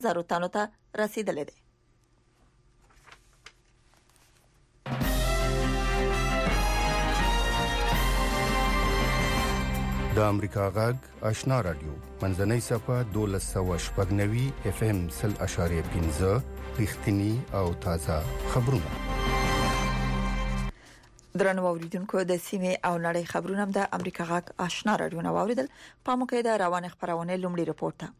زرو تنو ته رسیدلې ده. د امریکا غږ آشنا رادیو منځنۍ صفه 1290 FM 0.15 رښتینی او تازه خبرونه. درنو اوریدونکو د سیمه او نړۍ خبرونه د امریکا غږ آشنا رادیو نو اوریدل په موقع د روان خبرونه لومړی رپورټ ته.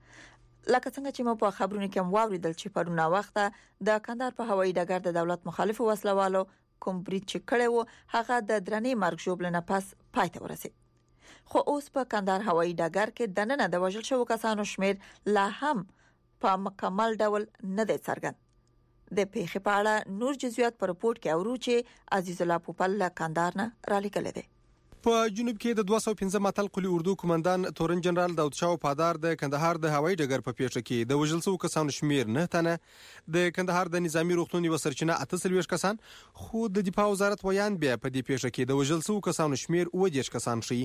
لکه څنګه چې مو په خبرونه کې واوریدل چې پرونه وخت د کندهار په هوایي ډګر د دولت مخالف وسلوالو کوم بریټ چې کړي وو هغه د درنې مرګ ژوبلنه پس پای ته ورسید. خو اوس په کندهار هوایي ډګر کې د نن د وژل شوو کسانو شمیر لا هم په مکمل ډول نه دی څرګند. د پیښې په اړه نور جزئیات په رپورت کې اورو چې عزیز الله پوپل له کندهار نه را لېږلي دي. په جنوب کې د 215 اتل قلی اردو کمانډان تورن جنرال داود شاه پادار د کندهار د هوایي ډګر په پیښه کې د وژل شوو کسانو شمیر 9 تنه، د کندهار د نظامی روغتون یو سرچینه 48 کسان، خو د دفاع وزارت ویان بیا په دې پیښه کې د وژل شوو کسانو شمیر 20 کسان شي.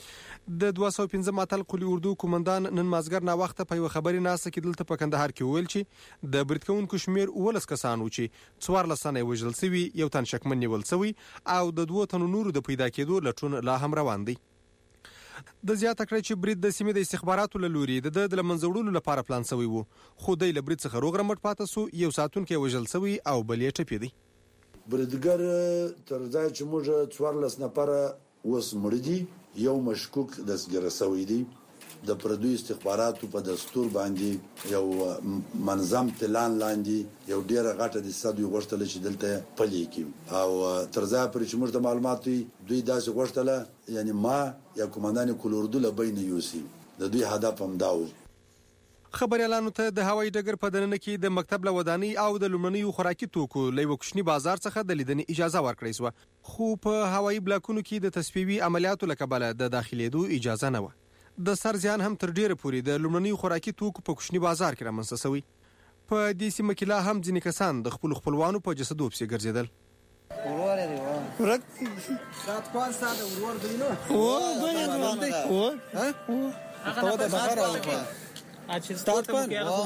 د 215 اتل قلی اردو کمانډان نن مازګر نا وخت په یو خبري ناسه کې دلته په کندهار کې ویل چې د بریټکونکو شمیر 19 کسان و چې 14 تنه وژل شوي، یو تن شکمن نیول شوی او د 2 تنو نورو د پیدا کېدو لټون لا هم روان دی. د زیاته کړی چې برید د سیمې د استخباراتو له لوري د منځوړلو لپاره پلان شوی وو، خو د برید څخه روغ رمټ پاتې سو، یو ساتون کې وژل شوی او بل یې ټپي دی. بریدګر تر ځای چې موږ 14 نفر اوس مړ دي، یو مشکوک دستګیر شوی دی. د پردوی استخباراتو په دستور باندې یو منظم پلان لاندې یو ډیره غټه د صدوی غوښتل چې دلته پلي کی او تر ځای پر چې موږ د معلوماتو دوی داسې غوښتل، یعنی ما یا کمانډان کل اردو له بین یوسی د دوی هدف هم داو. خبريالانو ته د هوایي ډګر په دننه کې د مکتب لودانی او د لومړنیو خوراکي توکو له کوچني بازار څخه د لیدنې اجازه ورکړې شو، خو په هوایي بلاکونو کې د تصفیوي عملیاتو لکبله د داخليدو اجازه نه و. د سر ځان هم تر ډیره پورې د لومړنیو خوراکي توکو په کوچني بازار کې رامنځته شوی. په دې سیمه کې لا هم ځینې کسان د خپلوانو په جسدو پسې ګرځیدل. ستاسو په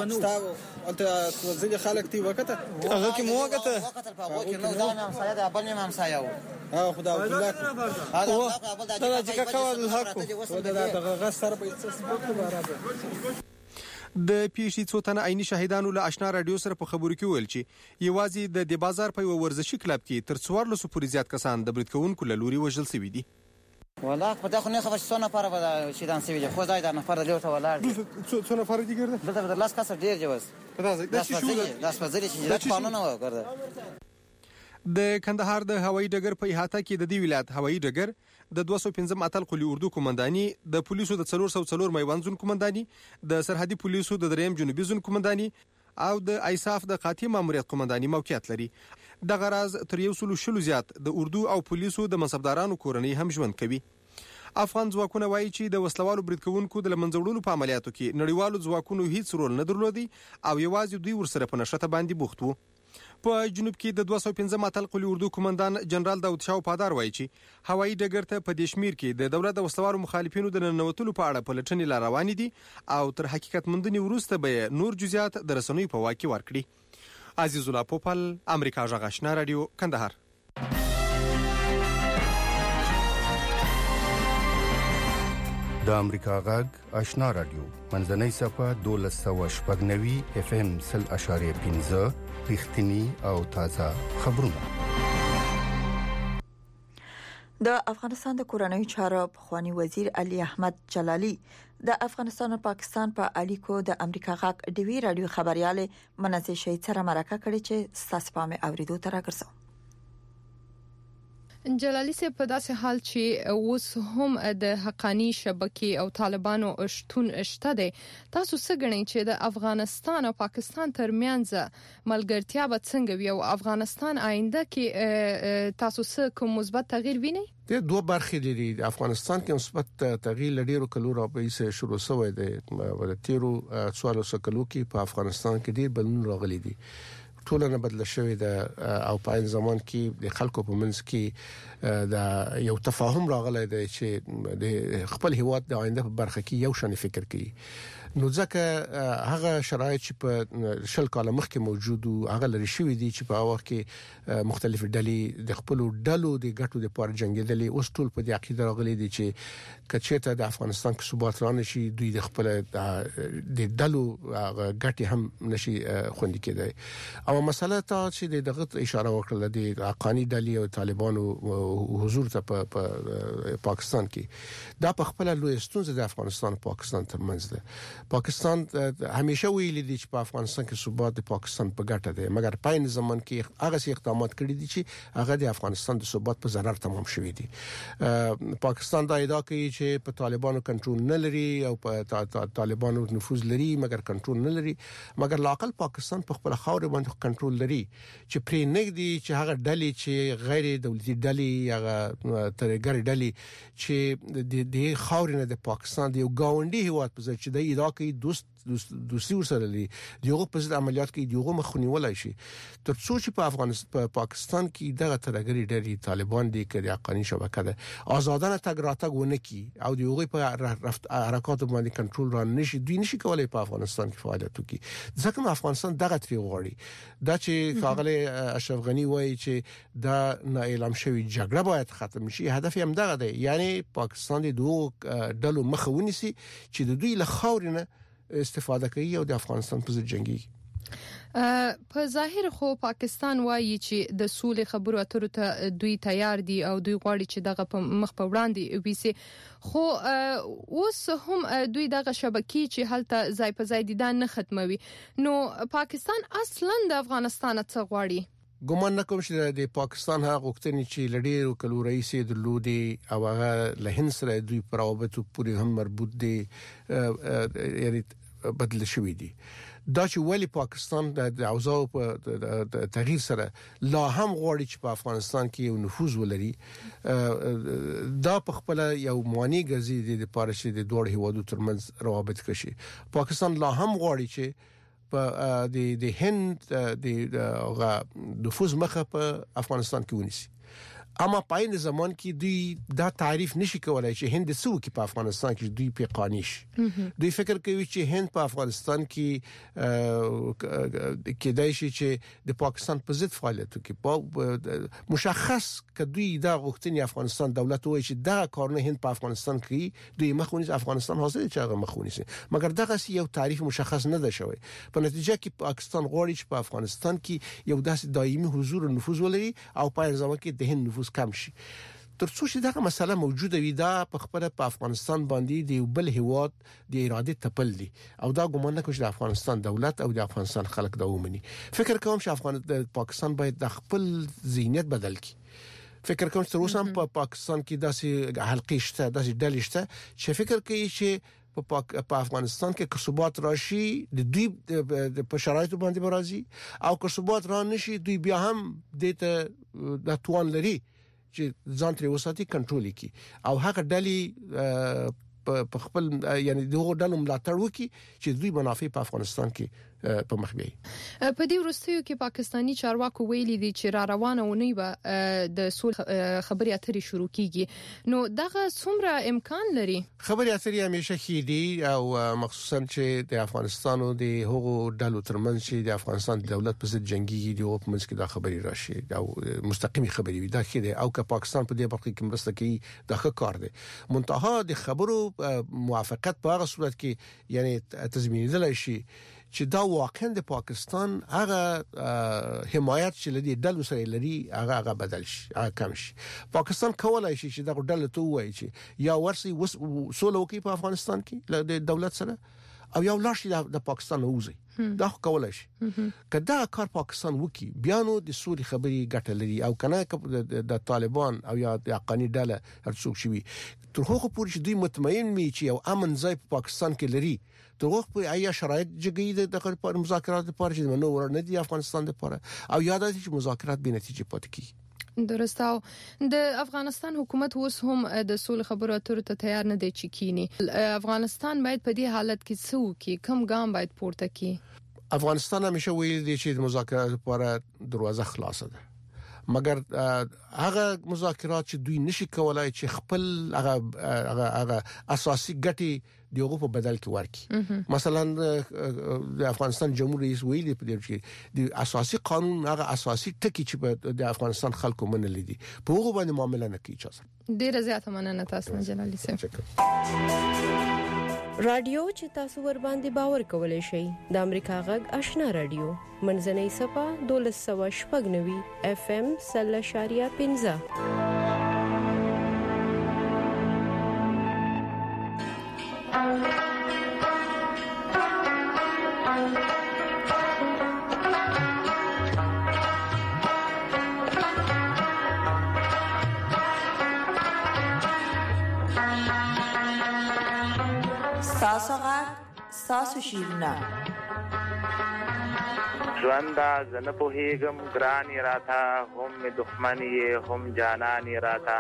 ځل خلک تی وکړه هغه کې مو وکړه هغه کې نو دا نام سایه د بل نام سایه او خدا الله دا چې کاوه الحق دا غسر په څه برابر. د پیښې څو تنه عیني شاهدانو له آشنا رادیو سره په خبرو کې ویل چې یوازې د بازار په ورزشي کلب کې تر 400 پورې زیات کسان د بریټکونکو له لوري وژل شوي دي. والله خدا خو نه خبر څو نفر به شي دان سوي خو ځای دا نفر له ته ولر څو نفر دي ګرځي دلته لاس کاسه ډیر جوز دا څه فزري چې دا قانون نه وکړه. د کندهار د هوایي ډګر په احاطه کې د دې ولایت هوایي ډګر د 215 اتل قلی اردو کمانډاني، د پولیسو د 404 میوان زون کمانډاني، د سرحدي پولیسو د دریم جنوبي زون کمانډاني او د ایساف د قاطع ماموریت کمانډاني موقعیت لري. د غراز تر 100 زیات د اردو او پولیسو د منصبدارانو کورنۍ هم ژوند کوي. افغان ځواکونه وایي چې د وسلوالو بریټکونکو د منځوړلو په عملیاتو کې نړیوالو ځواکونو هیڅ رول نه درلودي او یوازې دوی ورسره په نشته باندې بوخت وو. په جنوب کې د 215 اتل قلی اردو کمانډان جنرال داود شاه پادار وایي چې هوایي ډګر ته په دې شمیر کې د دولت د وسلوالو مخالفینو د ننوتلو په اړه پلټنې لا روانې دي او تر حقیقت موندنې وروسته به نور جزئیات د رسنیو په واکه ورکړي. عزیز الله پوپل، امریکا غږ آشنا رادیو، کندهار. د امریکا غږ آشنا رادیو منځنۍ صفه 1290 FM 0.15 رښتینی او تازه خبرونه. د افغانستان د کورنۍ چارو پخوانی وزیر علي احمد جلالي د افغانستان او پاکستان په اړیکو د امریکا غږ ډیوی رادیو خبرياله منځي شي سره مرکه کړې چې ستاسو په اوریدو تر راګرځو. جلالي سي په داسې حال چې اوس هم د حقانی شبکې او طالبانو شتون شته دي، تاسو څه ګڼئ چې د افغانستان او پاکستان ترمنځ ملګرتیا به څنګه وي او افغانستان آینده کې تاسو څه کوم مثبت تغییر وینئ؟ د دوه برخې دي. د افغانستان کې مثبت تغییر لډیرو کلو راپېسه شروع شوی دی. ولتیرو 1400 کلو کې په افغانستان کې ډیر بدلون راغلي دي. ټولنه بدل شوې ده او په این زمان کې د خلکو په منځ کې د یو تفاهم راغلی دی چې د خپل هیواد د آینده په برخه کې یو شان فکر کوي. نو ځکه هغه شرایط چې په شل کال مخکې موجود او هغه لري شوی دي چې په وخت کې مختلف ډلې د خپل ډلو د ګټو د پاره جنگیدلې اوس ټول په دې عقیده راغلي دي چې کچېته د افغانستان کې ثبات رانه شي دوی د خپل د ډلو ګټي هم نشي خوندي کېدای او مسله ته چې دغه اشاره وکړه د حقانی ډلې او طالبانو حضور ته په پاکستان کې دا په خپل لوی ستونزه د افغانستان او پاکستان ترمنځ ده پاکستان همیشه ویلي دي چې په افغانستان کې ثبات د پاکستان په ګټه ده مګر په این زمانه کې هغه سي اقدامات کړي دي چې هغه د افغانستان د ثبات په ضرر تمام شوی دي پاکستان دا ادعا کوي چې په طالبانو کنټرول نه لري او په طالبانو نفوذ لري مګر کنټرول نه لري مګر لاقل پاکستان په خپل خاور باندې کنټرول لري چې پرې نګدي چې هغه ډلې چې غیر دولتي ډلې هغه ترګر ډلې چې د خاور نه د پاکستان دی ګاونډي هیواد په ځای چې د ادعا کوي دوستي ورسره لري دیغه په ضد عملیات کې دیغه مخنی ولای شي تر څو چې په افغانستان په پاکستان کې دغه ترګری ډېری طالبان دي کړي حقانی شبکه ده آزادانه تګ راتګ ونه کی او دیغه په حرکت باندې کنټرول را نشي دوی نشي کولای په افغانستان کې فعالیت وکړي ځکه افغانستان دغه تری غواړي دا چې خاغله اشرف غنی وایي چې دا نه اعلان شوی جګړه باید ختم شي هدف هم دغه دی یعنی پاکستان د دوه ډلو مخاوني سي چې د دوی له خاورینه استفاده کوي او د افغانستان په ضد جنگي په ظاهر خو پاکستان وایي چې د سولې خبرو اترو ته دوی تیار دي او دوی غواړي چې دغه په مخ په وړاندې وبسي خو اوس هم دوی دغه شبکې چې هلته ځای په ځای دي دا نه ختموي نو پاکستان اصلا د افغانستان څخه غواړي ګومان نکوم چې د پاکستان هغه غوښتنې چې لډیر کلو رئیس درلودي او هغه له هند سره دوی پر روابطو پورې هم مربوط دي یعنی بدل شوی دي دا چې ولی پاکستان د اوضاع په تغییر سره لا هم غواړي چې په افغانستان کې یو نفوذ ولري دا په خپل یو معنی ګرځي د پاره چې د دوه هیوادو ترمنځ روابط کشي پاکستان لا هم غواړي چې په د هند د نفوذ مخه په افغانستان کې ونیسي اما پاین زمان کې دوی دا تعریف نشي کولای چې هند څو کې په افغانستان کې دوی په قانیش دوی فکر کوي چې هند په افغانستان کې دای شي چې د پاکستان په ضد فعالیت کوي مشخص کدوې دا غوښتنې افغانستان دولت وایي چې دا کارونه هند په افغانستان کې دوی مخونی افغانستان حاضر چې هغه مخونی سي مګر دغه یو تعریف مشخص نه ده شوی په نتیجه کې پاکستان غواړي چې په افغانستان کې یو داسې دایمي حضور او نفوذ ولري او په ځمکه کې د هند نفوذ کم شي ترڅو چې دغه مسله موجوده وي دا په خپل په افغانستان باندې د بل هیواد د اراده تپل دي او دا ګومان نه کوي چې افغانستان دولت او د افغانستان خلک دا ومني فکر کوم چې پاکستان باید د خپل ذهنیت بدل کړي فکر کوم چې اوس هم په پاکستان کې داسې حلقې شته داسې ډلې شته چې فکر کوي چې په افغانستان کې ثبات راشي د دوی په شرایطو باندې برازي او که ثبات را نشي دوی بیا هم د توان لري چې ځان تر وساتي کنټرول کی او هغه ډلې په خپل یعنی دغه ډلو ملاتړ وکي چې دوی منافع په افغانستان کې په مخ بیاي په دې وروستیو کې پاکستانی چارواکو ویلي دي چې را روانه ونی به د سول خبري اترې شروع کیږي نو دغه څومره امکان لري خبري اترې همیشه خېدي او مخصوصا چې د افغانستان او د هغو ډلو ترمنځ چې د افغانستان دولت په ضد جنگي دی او په منځ کې دا خبري راشي او مستقيمي خبري وي دا خېدي او که پاکستان په دې برخه کې مرسته کوي دا ښه کار دی منتها د خبرو موافقت په هغه صورت کې یعنی تضمینېدل شي چې دا واقعا د پاکستان هغه حمایت چې لدی ډلو سره لري هغه بدل شي هغه کم شي پاکستان کولای شي چې دا ډله ته وایي چې یا ورسي سولو کې په افغانستان کې د دولت سره او یو لاشي د پاکستان وځي دا کولای شي کدا کار پاکستان وکي بیا نو د سولې خبري ګټه لري او کنه د طالبان او یا د حقانی ډله هرڅوک شي تر هغه پورې چې دوی مطمئن وي چې یو امن ځای په پاکستان کې لري ته وخت په ایا شرایط جګی د مذاکرات لپاره چې منو ور نه دي افغانستان لپاره او یاد دي چې مذاکرات به نتیجه پاتې کی درست او د افغانستان حکومت اوس هم د سولې خبرو اترو ته تیار نه دی چې کینی افغانستان باید په دې حالت کې څه وکړي کم ګام باید پورته کړي افغانستان همیشه ویل دي چې د مذاکرات لپاره دروازه خلاصه ده مګر هغه مذاکرات چې دوی نشي کولای چې خپل هغه اساسي ګټي دیغه په بدل کې ورکي. مثلا د افغانستان جمهور رئیس ویلي په دې چې د اساسي قانون هغه اساسي ټکی چې د افغانستان خلکو منلي دي په هغه باندې معاملې نه کوي. چا ډیره زیاته مننه تاسو نه جلالي صاحب. رادیو چې تاسو ور باندې باور کولای شئ د امریکا غږ آشنا رادیو منځنۍ صفه 1290 FM 0.15. ساسو شیرنا ژوندا زنه په هیګم ګرانی راتا هم دښمنی هم جانانی راتا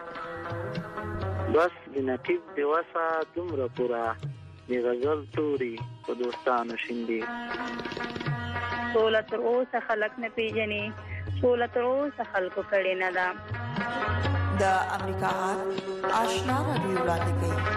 بس د نقیب دی وسه دومره پورا دی غزل توري په دوستانو شیندي ټول تر اوسه خلک نه پیژني ټول تر اوسه خلکو کړي نه دا د امریکا آشنا رادیو وړاندې کوي.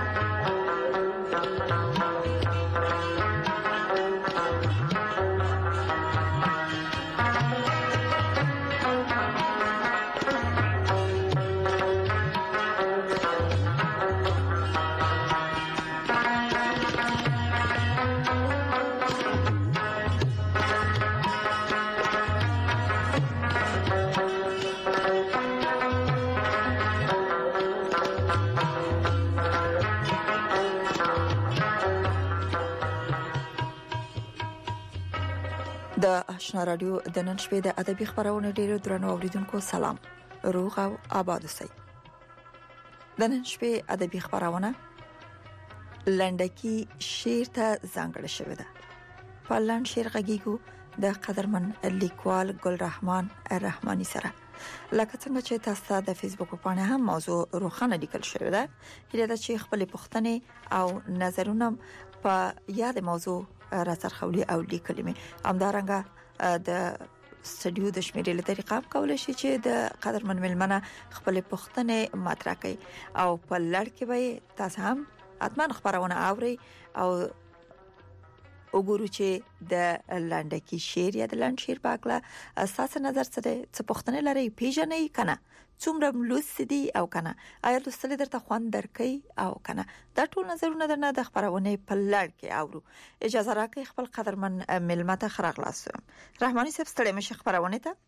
د آشنا رادیو د نن شپې د ادبي خبرونه ډیرو درنو اوریدونکو سلام، روغ او آباد اوسئ. د نن شپې ادبي خبرونه لنډکی شعر ته ځانګړې شوې ده. په لاند شعر غږیږو د قدرمن لیکوال ګل رحمان الرحماني سره. لکه څنګه چې تاسو د فیسبوک په پاڼه هم موضوع روښانه لیکل شوې ده، هیله ده چې خپل پوښتنې او نظرونه په یاد موضوع راڅرخولي او لیکلي مې همدارنګه د سټډیو د شمیرې له طریقې هم کولای شي چې د قدرمن ملمنه خپل پوښتنې مطرح کړي او په لړ کې به تاسو هم اتمن خبرونه اوري او وګورو چې د لنډکی شعر یا د لاند شعر په اړه اساس نظر څه دی، څه پوښتنې لري، پیژنې کنه څومره ملوث دي او کنه آیا لوستل درته خوان درکې او کنه دا ټول نظرونه درنه د خبرونه په لړ کې اورو. اجازه راکړئ خپل قدرمن ملمته خراغلاسم. رحماني صاحب ستړي مشه خبرونه ته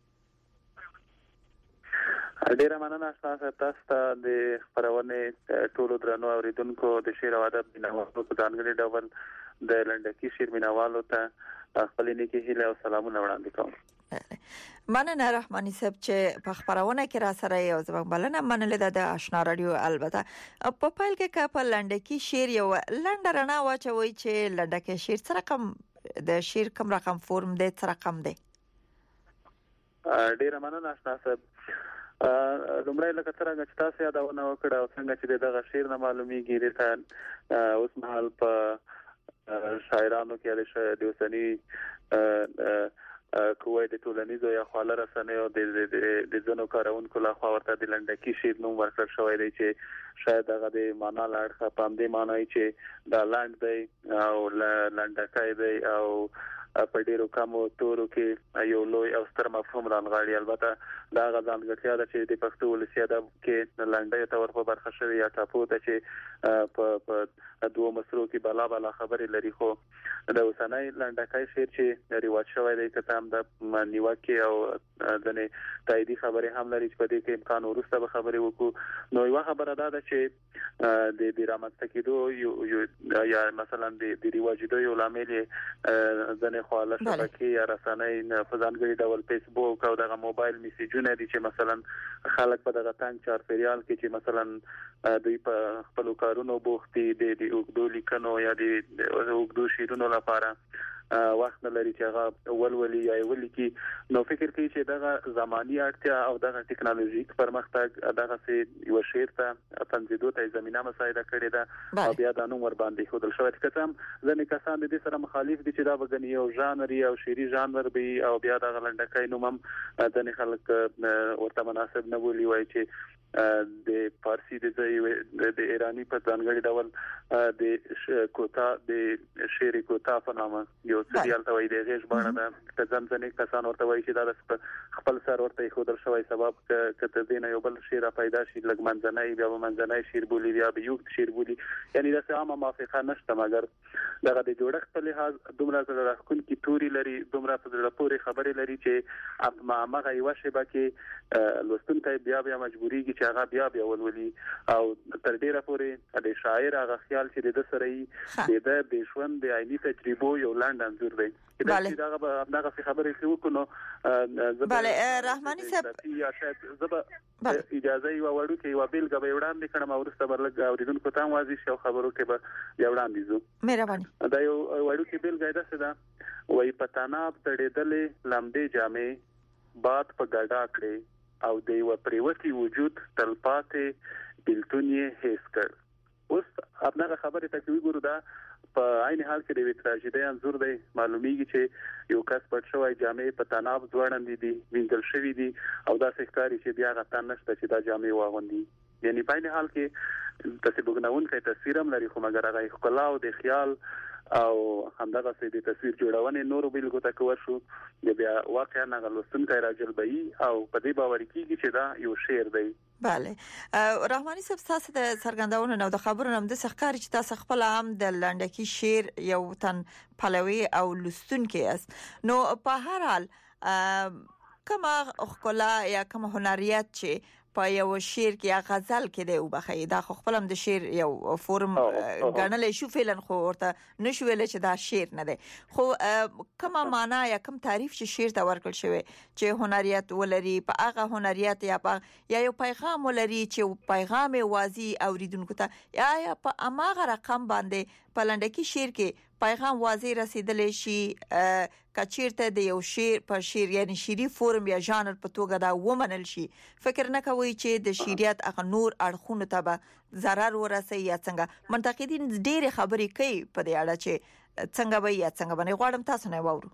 ډیره مننه تاسو ته د خبرونه ټولو درنو اوریدونکو د شعر او ادب بناوالو په ځانګړي ډول د لنډکی شعر بناوالو ته خپل نیکی هیله او سلامونه وړاندې کوم. مننه رحماني صاحب چې په خبرونه کې را سره یو ځبنګ بلنه منلې د آشنا رادیو. البته په پایل کې په لنډکی شعر یو لنډ رڼا واچوي چې لنډکی شعر سره کم د شعر کم رقم فورم دی سره کم دی. ډیره مننه آشنا صاحب. لومړی لکه څنګه چې تاسو یادونه وکړه او څنګه چې دغه شعر نه معلومیږي ریته اوس مهال په شاعرانو کې د اوسنی کوی د ټولنیزو یا خواله رسنیو د ځنو کارونکو له خوا ورته د لنډکی شعر نوم ورکړل شوی دی چې شاید هغه د معنا لاړه په دې معنی چې دا لاند دی او لنډکای دی او په ډیرو کمو تورو کې یو لوی او ستر مفهوم رانغاړي. البته دا غزان غټیا ده چې د پښتو ولسی ادب کې لنډۍ ته ورخه برخه شوی یا ټاپو ته چې په دوه مصرو کې بلا خبرې لري. خو د اوسنۍ لنډکای شعر چې رواج شوی دی کته هم د نیوکه او د تاییدی خبرې هم لري چې په دې کې امکان ورسته به خبرې وکړو. نو یو خبره ده چې د رامنځته کېدو یا مثلا د رواجیدو یو لامل ځنه خواله شبکې یا رسنۍ په ځانګړي ډول فیسبوک او دغه موبایل میسیجونه دي چې مثلا خلک په دغه تنګ چارپیریال کې چې مثلا دوی په خپل کارونو بوختي د اوګدو لیکنو یا د اوګدو شیرونو لپاره وخت نه لري چې هغه ولولي یا ولکي نو فکر کوي چې دغه زماني اړتیا او دغه ټکنالوژیک پرمختګ دغه سي یو شعر ته پنځیدو ته زمينه مساعده کړې ده او بیا د نوم ور باندې خودل شوی چې کوم ځنې کسان د دې سره مخالف دي چې دا وګڼي یو ژانر او شعري ژانر به او بیا د غلندکای نوم هم ځنې خلک ورته مناسب نه بولی وای چې د فارسی د ایرانی په ځانګړي ډول د کوتا د شعر کوتا په نامه یو سریال ته وایي د غیش باندې د ځمځنې کسان ورته وایي چې دا خپل سر ورته خودل شوی سبب کته دین یو بل شعر پیدا شي لګمنځنۍ بیا منځنۍ شعر بولی بیا به یو شعر بولی یعنی دا عامه موافقه نشته مګر دغه د جوړښت په لحاظ دومره زړه راکون کی توري لري دومره په زړه پورې خبرې لري چې اما هغه یو شی باکې لوستونکي بیا مجبوري چې هغه بیا ولولي او تر ډیره پورې د شاعر هغه خیال چې د سره د ژوند د عیني تجربو یو لاند انځور دی دا هغه خبرې چې وکړو بله رحماني صاحب یا شاید زبا اجازه یو وړو کې یو بیلګه به وړاندې کړم او ورسته برلګ اوریدونکو ته واضح شو خبرو کې به یو وړاندې زو مهرباني دا یو وړو کې بیلګه ده څه وای پتاناب تړېدلې لمدې جامې باد په ګډا کړې او د یو پریوتی وجود تلپاتې بلتونی هیڅ کړ اوس خپله خبره ته وګورو دا په عین حال کې د تراژیدي انځور دی معلومیږي چې یو کس پټ شوی جامې په تناب ځوړندې دي وینځل شوی دي او دا ښکاري چې بیا غتان نشته چې دا جامې واغوندي یعنی په عین حال کې تصویرونه کوي تصویر هم لري خو مګر هغه ښکلا او د خیال او همدغه سي د تصویر جوړونې نور بیلګو ته کور شو بیا واقعا هغه لوستونکي راجلبي او په دې باور کیږي چې دا یو شعر دی بله رحماني صاحب تاسو د سرګندونو نو د خبرونو هم د ښکاری چې تاسو خپل هم د لنډکی شعر یو تن پلوي او لوستونکي اس نو په هر حال کومه خپل یا کوم هنریت چې په یو شعر کې یا غزل کې دی وبخې دا خو خپل هم د شعر یو فورم غنلې شو فعلن خو ورته نشو ویل چې دا شعر نه دی خو کومه معنا یا کوم تعریف چې شعر ته ورکړل شوی چې هنریت ولري په هغه هنریت یا یو پیغام ولري چې پیغام واضح اوریدونکو ته یا په اماغه رقم باندې پلندکی شعر کې پیغام واضح رسیدلی شي کچیرته د یو شعر په شعر یعنی شعري فورم یا ژانر په توګه دا ومنل شي فکر نه کوي چې د شعریت هغه نور اړخونه ته به ضرر ورسي یا څنګه منتقدین ډېر خبرې کوي په دې اړه چې څنګه به یا څنګه باندې غواړم تاسو نه وورو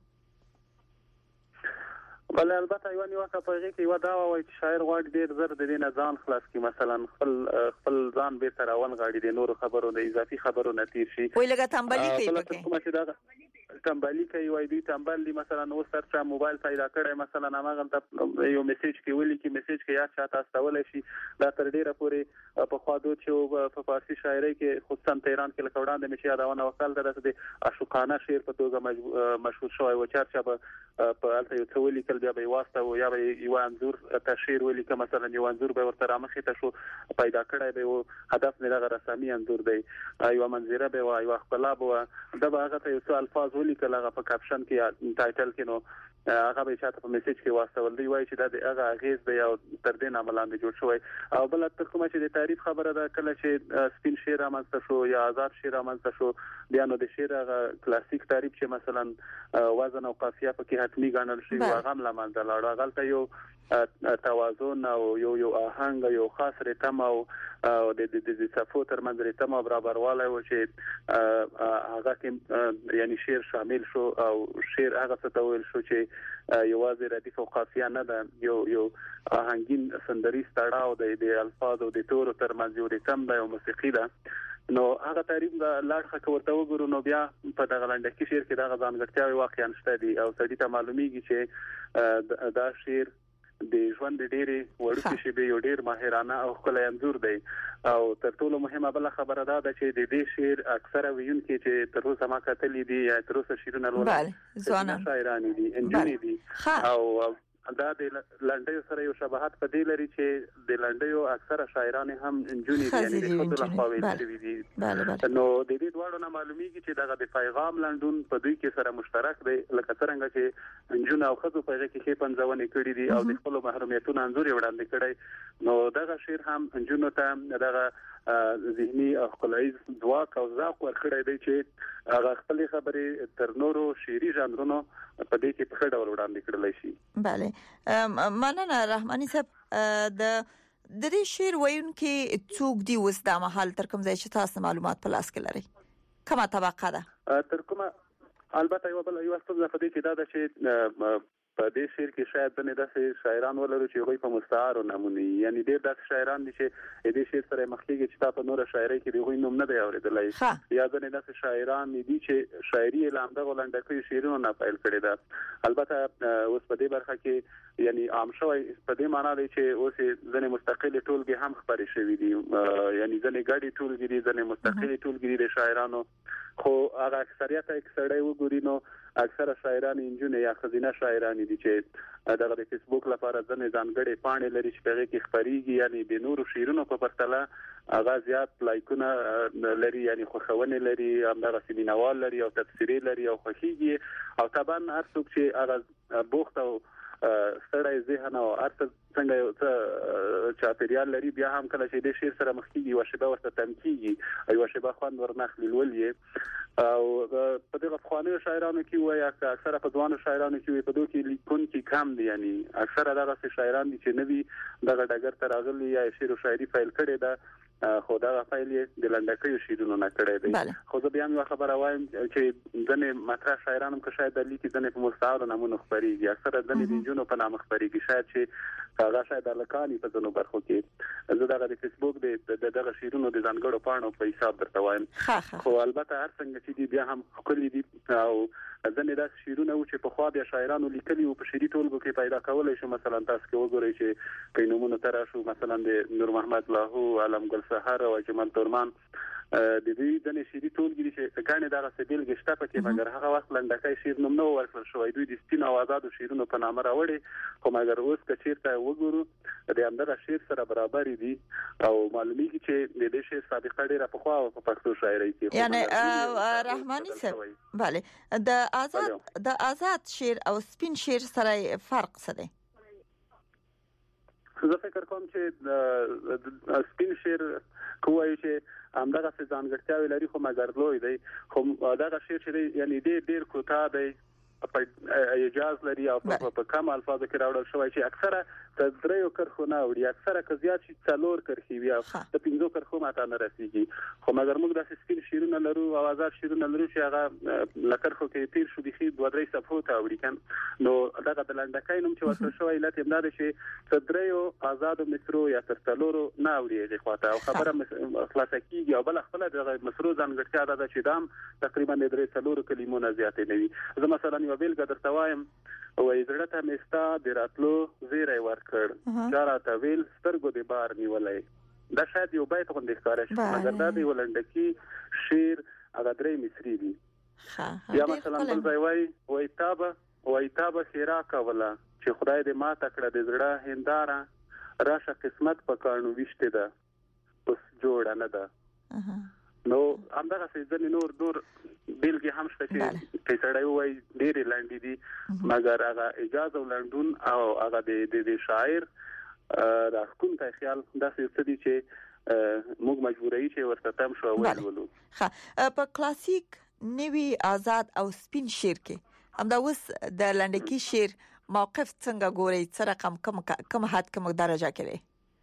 بل البته یو نیوکه په هغه کې ودا وایي چې شاعر غواړي ډېر زر د دې نه ځان خلاص کړي مثلا خپل ځان به تر اول غاړي د نور خبرو د اضافي خبرو نتیر شي وی لګه تنبلی کوي پکې تنبلی کوي وای دی تنبلی مثلا نو سرچ موبایل پیدا کړي مثلا هغه ته یو میسج کې ویلي کې میسج کې یا چاته استول شي دا تر ډیره پورې په خواډو چې په فارسی شاعري کې خصوصا تهران کې لکوړان د مشي یادونه وکړل د اشوقانه شعر په توګه مشهور شوی و چرچا په الته یو څولي کل بیا به واسطه او یا به یو انزور تشهیر ویلي کې مثلا یو انزور به ورته رامخې ته شو پیدا کړی به هدف نه دغه رسمي انزور دی یو منظره به یو خپل به د هغه ته یو الفاظ لیکل هغه په کاپشن کې یا ټایټل کې نو هغه به چاته په میسج کې واستول دی وایي چې دا هغه اغیز دی او تر دې نه ملاندې جوړ شوی او بل تر کومه چې د تعریف خبره ده کله چې سپین شعر رامنځته شو یا آزاد شعر رامنځته شو بیا نو د شعر هغه کلاسیک تعریف چې مثلا وزن او قافیه پکې حتمی ګڼل شي هغه هم لمنځه لاړ هغه ته یو توازن او یو آهنګ یو خاص ریتم او د صفو تر منځ ریتم برابرواله و چې هغه کې یعنی شعر شامل شو او شعر هغه څه ته ویل شو چې یوازې ردیف او قافیه نه ده یو آهنګین سندري ستړاو د الفاظ او د تورو تر منځ یو ریتم ده او موسیقي ده نو هغه تعریف لاړه ورته وګورو نو بیا په دغه لنډکی شعر کې دغه ځانګړتیاوې واقعا شته دي او سړي ته معلومیږي چې دا شعر د ژوند ډېری وړوکی شی به یو ډېر ماهرانه او خپل انځور دی او تر ټولو مهمه بل خبره ده چې د دې شعر اکثره ویونکي چې تر اوسه ما کتلې دي یا تر اوسه شعرونه لولي ځوانان شاعران دي انجونې دي او دا د لنډیو سره یو شباهت په دې لري چې د لنډیو اکثره شاعران هم انجونې دي یعنی د خپل خواوي دي نو د دې ډول نه معلومیږي چې دغه د پیغام لندون په دوی کې سره مشترک دی لکه څنګه چې انجون او خزو په هغه کې پنځونې کړې دي او د خپل محرومیتونو انځور وړاندې کړي نو دغه شعر هم انجونو ته دغه ذهني او خپلوي ځواک او ذوق ورکړی دی چې هغه خپل خبرې تر نورو شعري ژانرونو په دې کې په خړه ور وړاندې کړلای شي. bale مننه رحماني صاحب. د دې شعر وایونکي څوک دی اوس د محل تر کوم ځای چې تاسو معلومات په لاس کې لري کومه طبقه ده؟ تر کومه البته یو څه په دې کې دا ده چې په دې شعر کې شاید د داسې شاعران ولرو چې هغوی په مستعار نمونه یعنی ډېر داسې شاعران دي چې دې شعر سره مخکېږي چې تاسو نور شاعري کې هغوی نوم نه دی اورېدلی یا د داسې شاعران دي چې شاعري اعلان د ولنډکې شعرونو نه پیل کړي ده. البته اوس په دې برخه کې یعنی عام شوی په دې معنی دی چې اوس ځنې مستقل ټولګي هم خبرې شوي دي یعنی ځنې ګډي ټولګي دي ځنې مستقل ټولګي دي شاعرانو خو هغه اکثریت سړی وګوري نو اکثره شاعران انجونه یا خزینه شاعران دي چې دغه د فیسبوک لپاره ځنې ځانګړي پاڼې لري چې هغه کې خبريږي یعنی د نورو شعرونو په پرتله هغه زیات لایکونه لري یعنی خوښونه لري همدغه سیمینوال لري او تفسیری لري او خوښيږي او طبعا هر څوک چې هغه بوخت او ستړی ذهن او ارته څنګه یو څه چاپیریال لري بیا هم کله چې د شعر سره مخکېږي او شبه ورته تمکیږي او شبه خوان ورنخلي ولې او په دغه خواني شاعرانو کې وایي اکثره په ځوانو شاعرانو کې په دوی کې لیکون کې کم دي یعنی اکثره دغه شاعران دي چې نوي دغه ډګر ته راغلي یا شعر او شاعري فایل کړي ده خو دا فایل د لنډکیو شعرونو نه کړی دی. خو زه بیا یو خبره وایم چې ځنې مطرح شاعرانو کې شاید د لیکي ځنې په مستعار نمونه خبريږي اکثره ځنې د جنونو په نام خبريږي شاید چې هغه شاید الکانی په ځنو برخو کې زه دغه د فیسبوک د دغه شعرونو د ځانګړو پاڼو په حساب درته وایم خو البته هر څنګه چې بیا هم خپل دي او ځنې د شعرونو چې په خوا بیا شاعرانو لیکلي او په شعري ټولګو کې پیدا کولای شو مثلا تاسو کې وګورئ چې کینومونو تر شو مثلا د نور محمد لاهو علم ګل سحر او جمال تورمان د دې د نشری ټولګي چې کانه دغه سبیل گشته پکې مګر هغه وخت لنډکای شعر نوم نو ورکړل شوی دوی د سپین او آزاد شعرونو په نامه راوړي خو مګر اوس کچیرته وګورو د همدغه شعر سره برابر دي او معلومیږي چې د دې شعر سابقه ډیره په خوا په پښتو شاعري کې یعنی رحماني صاحب bale د آزاد شعر او سپین شعر سره فرق څه دی؟ زه فکر کوم چې سپین شعر کوی چې همدغه ځانګړتیاوې لري خو مګر لوی دی خو دغه شعر چې یعنی ډېر کوتاه دی په اجازه لري او په کم الفاظو کې راوړل شوی چې اکثره د دریو کرخو نه وړي اکثره کزيات چې څلور کرخي وي د پنځو کرخو ماته نه رسیږي خو مګر موږ د سپین شعرونه لرو او آزاد شعرونه لرو چې هغه لکرخو کې تیر شو د دوه درې صفحو ته وړي کم نو دغه د لنډکای نوم چې ورته شوی علت یې دا چې د دریو آزاد مصرو یا تر څلورو نه وړي غواته او خبره خلاصه کیږي او بل خپل د مصرو ځانګړتیا ده چې دام تقریبا د درې څلورو کلمونه زیاتې نه وي زه مثلا یو بیل درته وایم وای زړه ته مستا د راتلو زیری ورکړ چاره ته ویل سترګو د بار نیولای دا شاید یو بیت غوندې ښکارا شي مګر دا دی ولنډکی شعر هغه درې مصری دي یا مثلا بل ځای وای تابه خیرا کولا چې خدای دې ما تکړه د زړه هنداره راشه قسمت پکانو وشته ده اوس جوړه نه ده نو همدغه څه نور بیلګې هم شته چې پیسړای وای ډېر لاندې دي مګر هغه اجازه ولندون او هغه د شاعر راکون ته خیال داسې څه دي چې موږ مجبورای چې ورته تم شو ولولو په کلاسیک نوی آزاد او سپین شعر کې همدا اوس د لنډکی شعر موقف څنګه ګوري څه رقم کم حد کوم درجه کې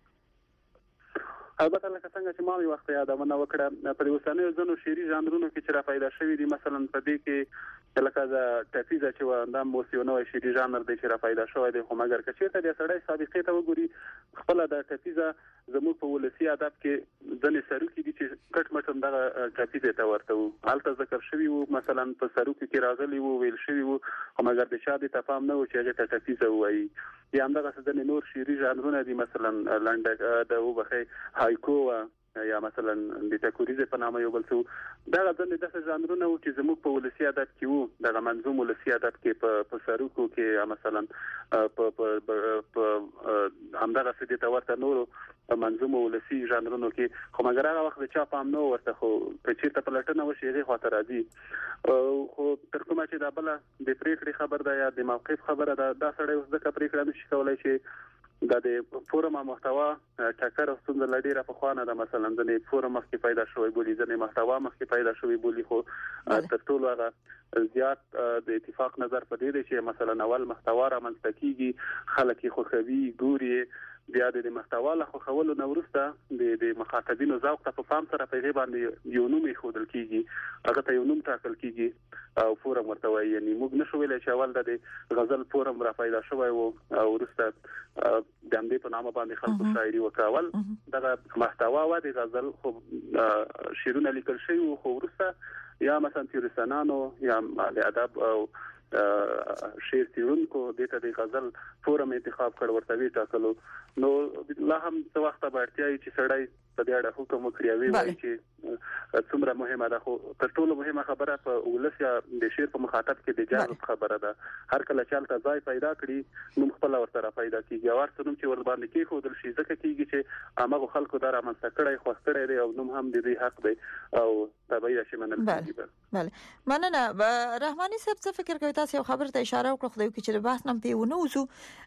البته لکه څنګه چې ما یو وخت یادونه وکړه په اوسنیو ځنو شعري ژانرونو کې چې را پیدا شوی دي مثلا په دې کې لکه د ټاپیزه چې و د موسیونو شعري ژانر دی چې را پیدا شوی دی خو مګر کچېته د سړی سابقې ته وګوري خپل د ټاپیزه زموږ په ولسی ادب کې ځنې سروکي دي چې کټ مټم د ټاپیزه ته ورته وو حالت ذکر شوی وو مثلا په سروکي کې راغلی وو ویل شوی وو خو مګر د شاده تفاهم نه و چې هغه ته ټاپیزه وایي یا همدغه څه د نور شعري ژانرونه دي مثلا لنډ د وبخې هایکو یا مثلا د تکوریزه په نامه یو بل څه دا غوښنه د ژانرونو چې زموږ په ولسی ادب کې وو د منظوم ولسی ادب کې په سروکو کې مثلا په همدغه څه د تورته نورو منظوم ولسی ژانرونو کې خو مګر هغه وخت چا پام نو ورته خو په چیرته پلټنه وشي هغه خاطر راځي خو تر کومه چې دا بل د پریکړې خبر ده یا د موقف خبره ده دا سړی اوس د پریکړه نشي کولای چې د فورم محتوا ټاکر ستوند لډیره په خوانه د مثلا د فورم مخکې پیدا شوی بولی ځنې محتوا مخکې پیدا شوی بولی خو تر ټولو هغه زیات د اتفاق نظر په دې چې مثلا اول محتوا را منځ کیږي خلک خوخوي ګوري بیا د محتوا له خوولو نو ورسته د مخاطبینو ذوق ته په پام سره په باندې یو نوم خودل کیږي هغه ته یو نوم ټاکل کیږي او فورم ورته وایي یعنی موږ نشو ویلای چې اول د غزل فورم را پیدا شوی او ورسته د همدې په نامه باندې خلکو شاعري وکول دغه محتوا و د غزل خو شعرونه لیکل شوی خو ورسته یا مثلا تیورسنانو یا د ادب او شعر تیرونکو دته د غزل فورم انتخاب کړ ورته وی ټاکلو نو لا هم څه وخت به اړتیا چې سړی په دې اړه حکم وکړي وی چې څومره مهمه ده خو تر ټولو مهمه خبره په ولسیا د شعر په مخاطب کې د جذب خبره ده هر کله چې تل ځای پیدا کړي نو خپل ورته پیدا کیږي او ورته نوم چې ور باندې کې خو دل شي ځکه کیږي چې هغه خلکو دره منځ کړي خو کړي دی او نوم هم د دې حق دی او تبعی شي منل کیږي بله مننه رحماني صاحب څه فکر کوي تاسو خبر ته اشاره وکړه خو چې بحث نم پیونه وسو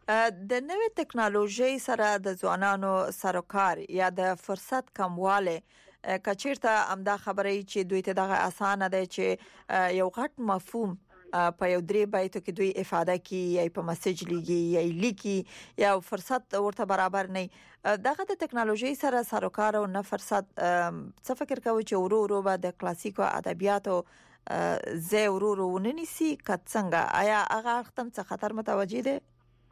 د نوې ټکنالوژي سره د ځوانانو سروکار یا د فرصت کمواله کچیرته امدا خبرې چې دوی ته دغه اسانه ده چې یو غټ مفهوم په یو درې بایتو کې دوی افاده کوي یا په میسج لیږي یا لیکي یا فرصت ورته برابر نه دغه د ټکنالوژي سره سروکار او نه فرصت څه فکر کوي چې ورو به د کلاسیکو ادبیاتو زه ورو وننسي کڅنګ آیا هغه ختم څه خطر متوجي ده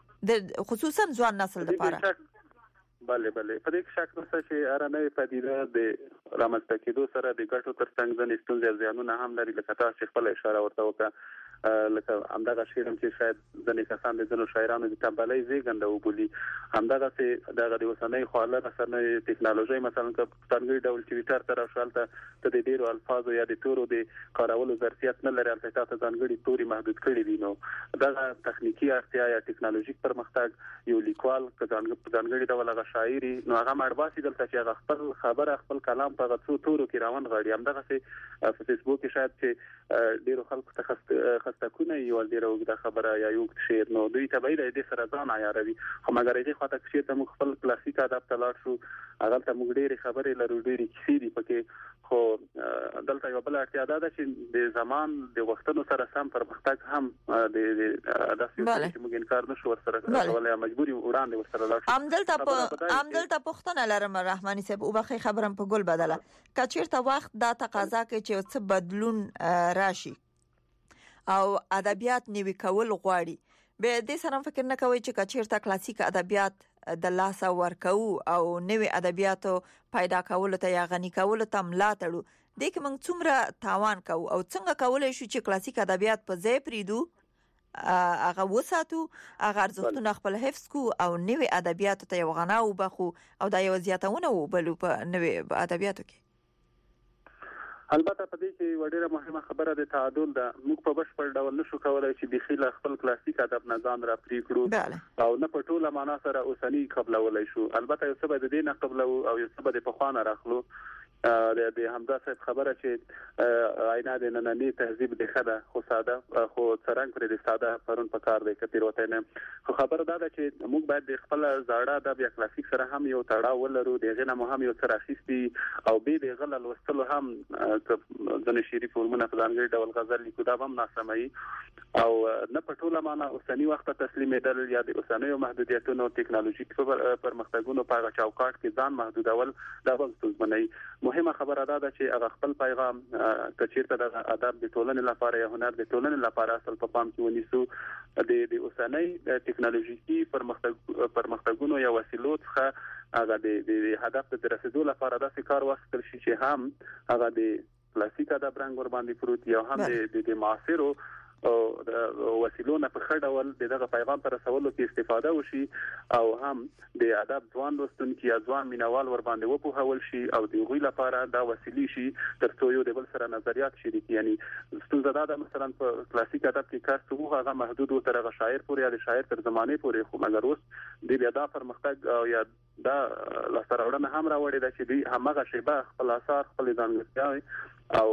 د خصوصا ځوان نسل لپاره بله په دې شک نشته چې ارانه پدیده د رامنځته کېدو سره د ګټو ترڅنګ ځنې ستونزې ځانونه هم لري لکه تاسو خپل اشاره ورته وکړه لکه همدغه شعرم چې شاید ځنې کسان د ځنو شاعرانو د تنبلۍ زیږنده وبولي همدغه چې دغه د وسنۍ خاله سره ټکنالوژي مثلا څنګه ډول ټویټر تر شالته ته د ډیرو الفاظو یا د تورو د کارولو ظرفیت نه لري البته تاسو ځانګړي توري محدود کړی دي نو دغه تخنیکی اړتیا یا ټکنالوژیک پرمختګ یو لیکوال ځانګړي ډول شاعري نو هغه مړباسي دلته چې هغه خپل خبره خپل کلام په غوښتو تورو کې راون غړي همدغه چې په فیسبوک کې شاید چې ډیرو خلکو ته خستکونه یو ډیره وګړه خبره یا یو شعر نو دوی تبعی د سره ځان عیاروي خو مګر دې خاطر چې ته موږ خپل کلاسیک ادب ته لاړ شو هغه ته موږ ډیره خبرې لرو ډیره کیسې دي پکې خو دلته یو بل اړتیا ده چې د زمان د وختونو سره سم پرمختګ هم د داسې موږ انکار نشو ورسره کولای مجبوري وړاندې ورسره لاړ عمدلته پښتنه لرم رحماني صاحب او بخي خبرم په ګل بدله کچیرته وخت دا تقاضا کوي چې څه بدلون راشي او ادبیات نیوي کول غواړي به دې سره فکر نه کوي چې کچیرته کلاسیک ادبیات د لاس ورکو او نوي ادبیاتو پیدا کول ته یا غني کول ته ملاتړو د کوم څومره تاوان کو او څنګه کولای شو چې کلاسیک ادبیات په ځای پریدو هغه وساتو هغه ارزښتونه خپل حفظ کو او نوي ادبیاتو ته یو غنا او بخو او دا یو زیاتونه وبلو په نوي ادبیاتو کې البته په دې کې وړه مهمه خبره د تعادل ده موږ په بشپړ ډول نشو کولای چې بخیله خپل کلاسیک ادب نظام را پری کړو او نه په ټوله معنا سره اوسنی قبلولای شو البته یو څه به د دې نه قبلو او یو څه به د پخوانه راخلو د همدا څه خبره چې عینه د نننی تهذیب د خده خو ساده خو څرنګ پر د ساده پرون په کار دی کتیر وته نه خو خبره ده چې موږ باید د خپل زاړه د بیا کلاسیک سره هم یو تړاو ولرو دغه نه مهم یو څه راخیستي او به د غل لوستلو هم د نشری فورمونه په ځانګړي ډول غزل لیکو دا هم ناسمي او نه په ټوله معنا اوسنی وخت تسلیمېدل یا د اوسنیو محدودیتونو ټکنالوژیک پرمختګونو په چوکاټ کې ځان محدودول دا هم ستونزمنه مهمه خبره ده چې هغه خپل پیغام کچیرته د ادب د ټولنې لپاره یا هنر د ټولنې لپاره اصل په پام کې ونیسو د اوسنۍ ټکنالوژیکي پرمختګونو یا وسیلو څخه هغه د هدف د رسیدو لپاره د کار واخیستل شي چې هم هغه د کلاسیک ادب رنګ ور باندې پروت یا هم د معاصرو او وسیلو نه په خړډول دغه پیغام پر رسولو کې استفاده وشي او هم د ادب ځوان لوستونکو یا ځوان مینوال ور باندې وپوهول شي او د غوی لپاره دا وسیلې شي ترڅو یو د بل سره نظریات شریک یعنی ستونزه ده مثلا په کلاسیک ادب کې کار څه هغه محدود او ترغه شاعر پورې یا د شاعر تر زمانه پورې خو مګر اوس د بیا دا پرمختګ او یا دا لاسته راوړنه هم راوړي چې دوی همغه شیبه خپل اثر خپل ځانګړتیا او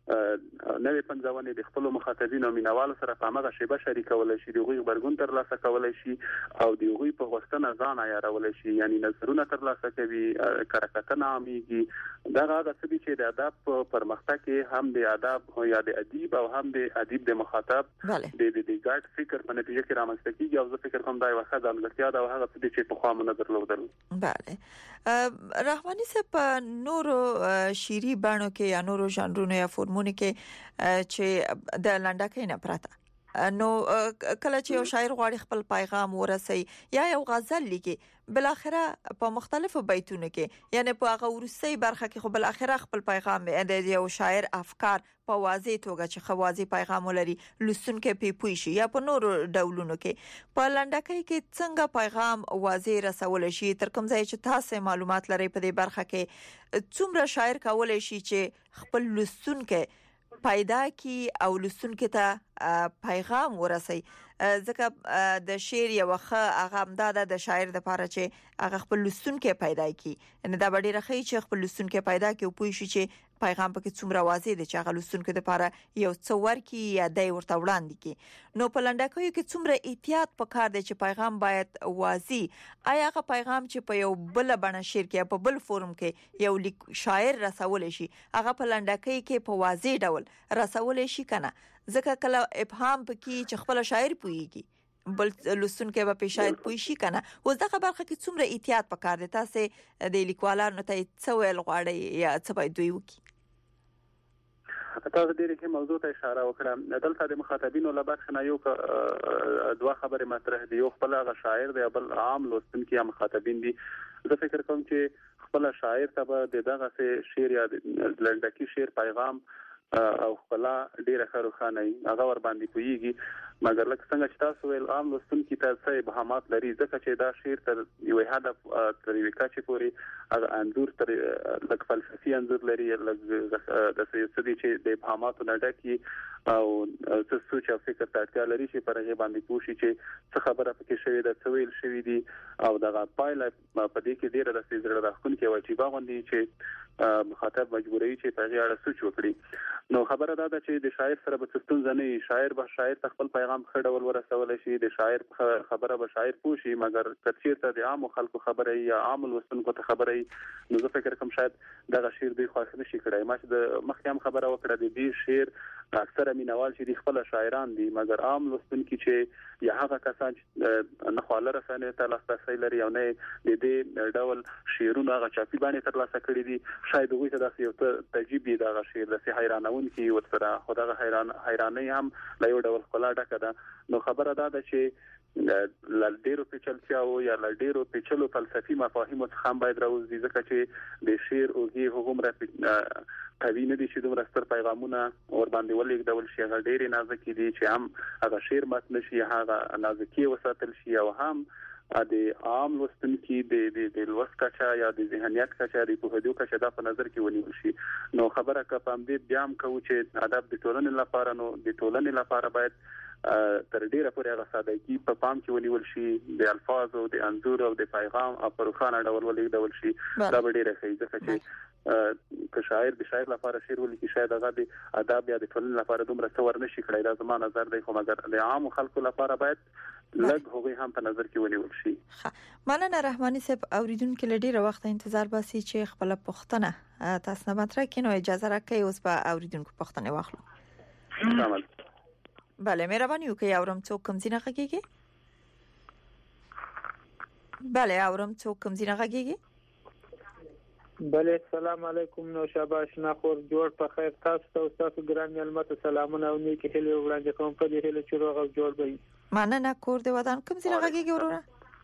نوې پنځونې د خپل مخاطبینو مینوالو سره په هغه شیبه شریکول شي د غوي خبرګون تر لاسه کول شي او د غوي په غوښتنه ځان عیارول شي یعنی نظرونه تر لاسه کوي کارکتنه عاميږي دا هغه څه چې د ادب پرمختګ کې هم د ادب یا د ادیب او هم د ادیب د مخاطب د ګډ فکر په نتیجه کې رامنځته کیږي او زه فکر کوم دا یو ښه ځانګړتیا ده او هغه څه چې په خوا مونږ درلودل. بله رحماني صاحب نورو شيري بانو کې یا نورو ژانرونو یا فورمونو کې چې د لنډکۍ نه پراته نو کله چې یو شاعر غواړي خپل پیغام ورسوي یا یو غزل لیکي بل اخره په مختلفو بیتونو کې یعنی په هغه ورسي برخه کې خو بل اخره خپل پیغام د یو شاعر افکار په واضح توګه چې خوازي پیغام ولري لسونکو په پوي شي یا په نورو ډولونو کې په لنډکۍ کې څنګه پیغام واضح رسول شي تر کوم ځای چې تاسو معلومات لري په دې برخه کې څومره شاعر کولای شي چې خپل لسونکو پیدا کی او لسونکو ته پیغام ورسي ځکه د شعر یو هغه امداد د شاعر د لپاره چې هغه خپل لسونکو پیدا کی ان دا ډیره خې چې خپل لسونکو پیدا کی او پوه شي چې پیغام پکې څومره واضح دي چې هغه لسونکو د لپاره یو څور کی یا دای ورته وړاندې کی نو په لنډکۍ کې څومره احتیاط پکار دی چې پیغام باید واضح آیا هغه پیغام چې په یو بل بڼه شعر کې په بل فورم کې یو شاعر رسول شي هغه په لنډکۍ کې په واضح ډول رسول شي کنه ځکه کله ابهام پکې چې خپل شاعر پويږي بل لسونکو به شاید پوي شي کنه اوس دغه برخه کې څومره احتیاط پکار دی تاسو د لیکوالانو ته څه ویل غواړي یا څه باید دوی وکړي تاسو دې کې موضوع ته اشاره وکړه دلته د مخاطبینو لپاره نه یو دوه خبرې مطرح دي یو خپل غ شاعر دی بل عام لوستونکو یا مخاطبین دي زه فکر کوم چې خپل شاعر ته به دغه شعر یا لنډکی شعر پیغام او خپل ډیره خروخانه هغه ور باندې کویږي مګر لکه څنګه چې تاسو ویل عام لوستونکو ته څه ابهامات لري ځکه چې دا شعر تر یو هدف تر یو کچې پورې هغه انځور تر لکه فلسفي انځور لري د سياسي چې د ابهاماتو نه ډکي او څه سوچ او فکر ته اړتیا لري چې پر هغه باندې پوښي چې څه خبره پکې شوې ده څه ویل شوې دي او دغه پایله په دې کې ډیره د سيزړه راخونکې واجبہ غوندي چې مخاطب مجبوري چې په هغه اړه سوچ وکړي نو خبره دا ده چې د شاعر سره به څه نه شاعر به شاعر خپل پیغام خړول ورسول شي د شاعر خبره به شاعر پوښي مګر کثیر ته د عام خلکو خبره یا عام لوستونکو ته خبره نو زه فکر کوم شاید دغه شعر دوی خاص نشي کړای ما چې د مخکې هم خبره وکړه د دې شعر اکثره مینوال چې د خپل شاعران دي مګر عام لوستونکو چې یا هغه کسان چې نه خاله رسنه ته لاسرسي لري او نه د دې ډول شعرونه هغه چاپی باندې تر لاسه کړی دي شاید دوی ته د یو تجربه دغه شعر د حیرانون کې ورسره خدای حیراني هم لا یو ډول خلا ډکه ده نو خبره دا ده چې لړډیرو پیچلتیاو یا لړډیرو پیچلو فلسفي مفاهیم څخه هم باید راوځي ځکه چې د شعر اوږي هغومره قوي نه دي چې دومره ستر پیغامونه ور باندې ولېږدول شي هغه ډېری نازک دي چې هم هغه شعر متن شي هغه نازکي وساتل شي او هم د عام لوستونکو د لوست کچا یا د ذهنیت کچا د پوهېدو کچا د په نظر کې ونیول شي نو خبره کوم دې بیا هم کوي چې ادب د ټولنې لپاره نو د ټولنې لپاره باید تر ډیره پورې هغه سادهګي په پام کې ونیول شي د الفاظ او د انځور او د پیغام او پرخانه ډول ولېږدول شي دا ډیره ښه ځکه چې که شاعر د شاعر لپاره شعر ولیکي شاید هغه د ادب یا د ټولنې لپاره دومره څور نشي کړای دا زما نظر دی خو مګر د عام خلکو لپاره باید لږ هغه هم په نظر کې ونیول شي مننه رحماني صاحب اوریدونکو لډیره وخت انتظار باسي چې خپل پښتنه تاسو نه مطرح کینو اجازه راکړئ اوس په اوریدونکو پښتنه واخلو تمام بله مهرباني وکړئ اورم څوک کوم ځای نه غږیږي بله اورم څوک کوم ځای نه غږیږي بله السلام علیکم نو شاباش ناخور جوړ په خیر تاسو او تاسو ګران ملمت سلامونه او نیکی هلي وړاندې کوم په دې هلي چې روغ او جوړ وي مننه کور دی ودان کوم ځای نه غږیږي ورونه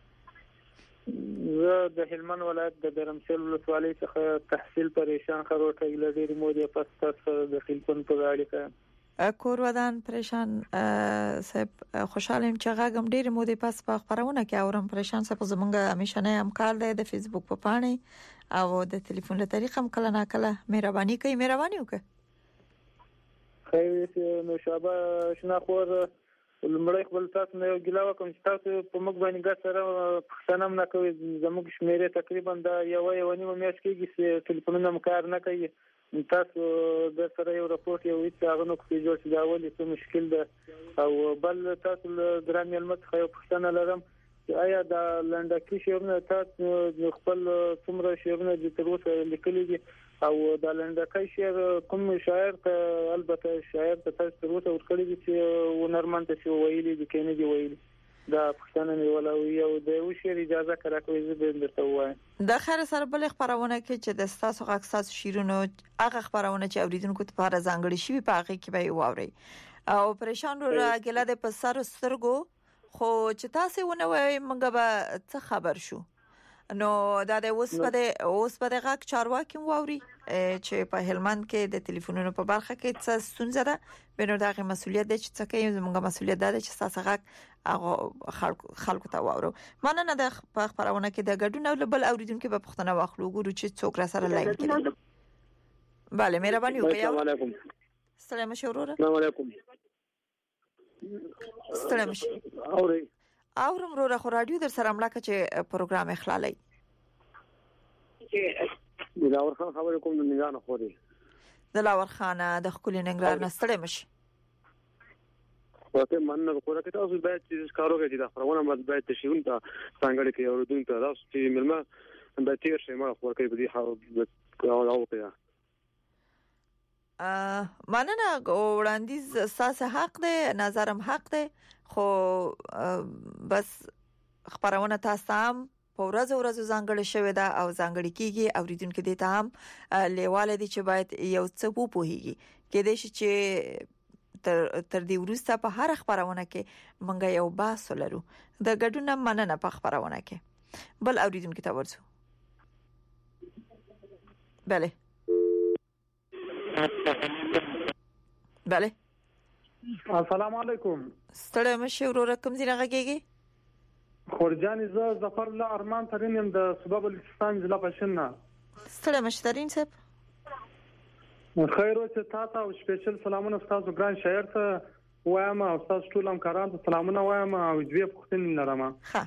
زه د هلمند ولایت د درمسل ولسوالۍ څخه تحصیل پریشان خروټه لډیر مودې پس تاسو د خلکون په اړه کور ودان پریشان صاحب خوشاله يم چې غاګم ډېر مودې پس په خبرونه کې اورم پریشان صاحب زمونږ همیشنه همکار دی د فیسبوک په پاڼې او د ټلیفون له طریقې هم کله نا کله مهرباني کوي مهرباني وکړه خیر نو شابه شنا خور لمړی خپل تاسو نه یو ګیلا وکم چې تاسو په موږ باندې ګټ سره پښتنه نه کوي زموږ شمیرې تقریبا د یو نیمه میاشت کېږي چې ټلیفونونه کار نه کوي تاسو د سره یو راپورټ یو هیڅ هغه نو کوي جوړ چې دا ولې څه مشکل ده او بل تاسو ګران ملمت خو پښتنه لرم آیا د لنډکی شعرونه تاسو خپل څومره شعرونه د تر اوسه لیکلي دي او د لنډکی شعر کوم شاعر ته البته شاعر ته تاسو تر اوسه ورکړي دي چې ونرمن ته ویلي دي کینې دی ویلي دا پښتنه نیول او یو د یو شعر اجازه کړه کوي زه به درته وایم د خیر سره بل خبرونه کې چې د تاسو غاکساس شیرونو هغه خبرونه چې اوریدونکو ته لپاره ځانګړي شي په هغه کې به واوري او پریشان راګله د پسر سترګو خو چې تاسو ونه وای موږ به څه خبر شو نو دا د اوس په دغه چارواکي واوري چې په هلمند کې د ټلیفونونو په برخه کې څه ستونزه ده بنو دغه مسولیت د چې څه کوي زموږ مسولیت ده چې تاسو هغه خلکو ته واورو مننه د خبرونه کې د ګډون او بل اوریدونکو په پښتنه واخلو ګورو چې څوک را سره لاین کړي bale مهرباني وکړئ السلام علیکم السلام شورور السلام علیکم ستړم شي اورم رو خو رادیو در سره ملاقات چې پروګرام اخلالای دلاور خان خبر کوم د نگاه نه خوري دلاور خان د خپل ننګرهار نه ستړم شي وته مننه کوله چې تاسو باید چې کارو کوي دا خبرونه مد باید تشون ته څنګه کې اوردون ته تاسو چې ملما د تیر شي ما خبر کوي په دې حال او کوي مننه وړاندیز اساس حق ده نظرم حق ده خو بس خبرونه تاسو هم په ورځ ځانګړی شوی دا او ځانګړی کیږي اوریدونکو دې ته هم لیواله دي چې باید یو څه وپوهیږي کې دې چې تر دې ورسته په هر خبرونه کې مونږ یو باس لرو د ګډون مننه په خبرونه کې بل اوریدونکو ته ورسو bale السلام علیکم ستړی مشه ورور کوم ځای راغږیږي خورجان ز ظفر الله ارمان ترين د صوبه بلوچستان ضلع پښنه ستړی مشه ترين صاحب خیر او چې تاسو او سپیشل سلامونه تاسو ګران شاعر ته وایم او تاسو ټول همکاران ته سلامونه وایم او دوی پښتنې لرم ها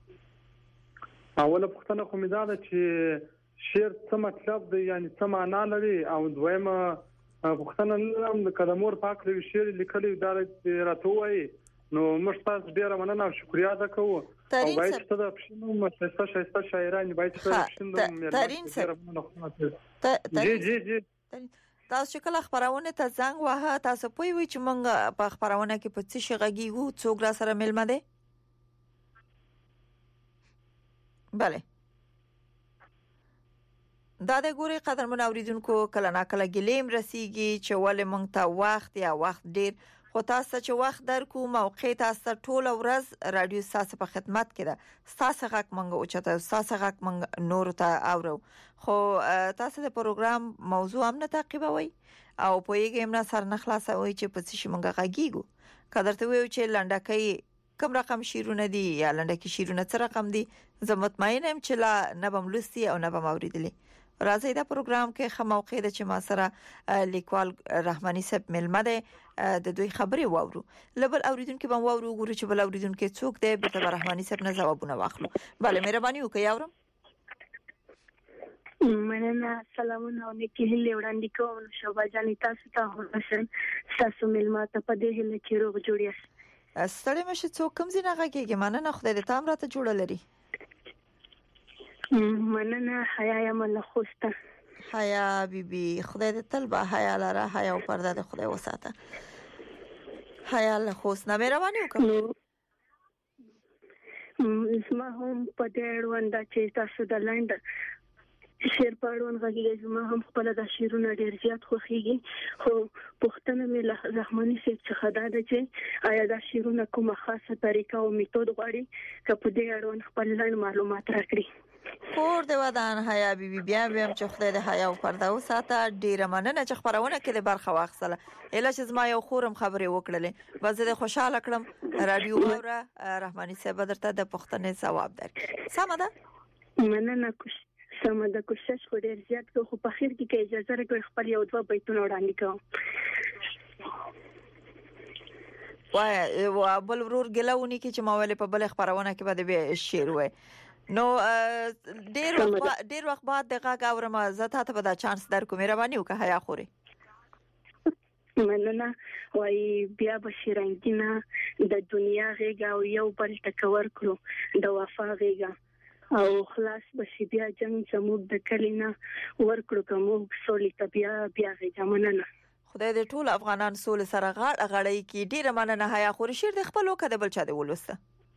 اوله پښتنه خو مې دا چې شعر څه مطلب دی یعنی څه معنا لري او دویمه پښتنه لرم د کلمور پاک لوي شعر لیکلي دا راته وایي نو موږ تاسو ډیره مننه او شکریا ده کوو او باید ته د پښتنو مشهور شاعران باید ته پښتنو ترين جی تاسو کله خبرونه ته زنګ واه تاسو پوي وي چې مونږ په خبرونه کې په څه شي غږیږو څوک را سره ملمه ده bale دا د ګوري قدرمن اوریدونکو کله نا کله ګلیم رسیږي چې ولې مونږ ته وخت یا وخت ډیر خو تاسو چې وخت درکو موقع تاسو ټول ورځ رادیو تاسو په خدمت کې ده تاسو غږ مونږ او چته تاسو غږ مونږ نور ته اورو خو تاسو د پروګرام موضوع هم نه تعقیبوي او په یوه هم نه سر نه خلاصوي چې په څه شي مونږ غږیږو قدرته ویو چې لنډکۍ کوم رقم شیرونه دي یا لنډکۍ شیرونه څه رقم دي زه مطمئن یم چې لا نه بم لستی او نه بم اوریدلی راځي دا پروګرام کې خموقع د چې ما سره لیکوال رحماني صاحب ملمه ده د دوی خبرې واورو لبل اوریدونکو به واورو ګورو چې بل اوریدونکو څوک دی به تبر رحماني صاحب نه جوابونه واخلو bale مهرباني وکړئ اورم مننه سلامونه او نیکی هلي وړاندې کوم شوبا جان تاسو ته هوښن تاسو ملما ته په دې هله کې روغ جوړی ستړي مشه څوک کوم ځای نه غږیږي مننه خدای دې تام راته جوړ لري مننه حیا یا من خوسته حیا بیبي خدای دې تل به حیا لره حیا او پرده دې خدای وساته حیا له خوست نه مهرباني وکړه اسما هم په دې اړوند چې تاسو د لاند شعر پړون غږیږي زما هم خپل د شعرونو ډیر زیات خوښیږي خو پښتنه مې له رحماني صاحب څخه دا ده چې آیا د شعرونو کومه خاصه طریقه او میتود غواړي چې په دې اړوند خپل لاند معلومات راکړي کور دی ودان حیا بیبي بیا چې خدای دې حیا او پرده وساته ډیره مننه چې خبرونه کې د برخه واخصله اله چې زما یو خورم خبرې وکړلې وزه دې خوشاله کړم رادیو اوره رحماني صاحب درته د پښتنې ثواب درکړي سم ده مننه سم د کوشش خو ډیر زیات خو په اخر کې اجازه راکړئ خپل یو دوه بیتونه وړاندې کوم وای بل ورور ګلونی کې چې ما ولې په بل خبرونه کې بده به شعر وای نو ډیر وخت بعد دغه اورم زه ته به دا چانس در کوم مهرباني وکړه حیا خوري مننه وای بیا بشیرنګینا د دنیا غېګا او یو بل تکور کړو د وفا غېګا او خلاص بشي بیا جنگ زموږ د کلینا ورکړو کوم سولې ته بیا غېګا مننه خدای دې ټول افغانان سول سره غړی کې ډیره مننه حیا خوري شیر د خپل وکړه بل چا دی ولسته